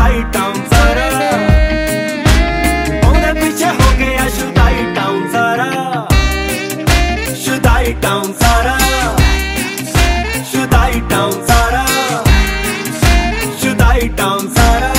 शुदाई town सारा, ਉਹਦੇ ਪਿੱਛੇ ਹੋ ਗਿਆ शुदाई टाउन सारा, शुदाई टाउन सारा, शुदाई टाउन सारा, शुदाई टाउन सारा।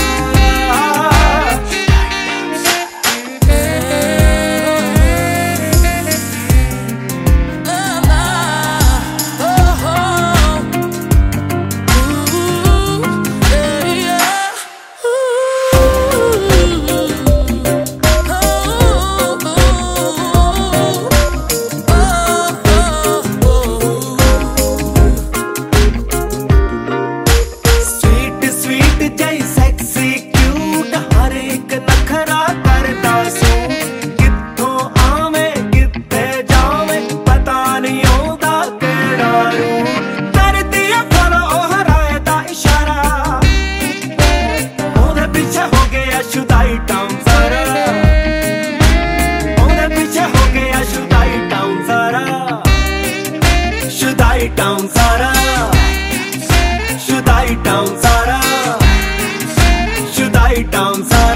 शुदाई टाउन सारा, ਉਹਦੇ ਪਿੱਛੇ ਹੋ ਗਿਆ शुदाई टाउन सारा, शुदाई टाउन सारा, शुदाई टाउन सारा, शुदाई टाउन सारा।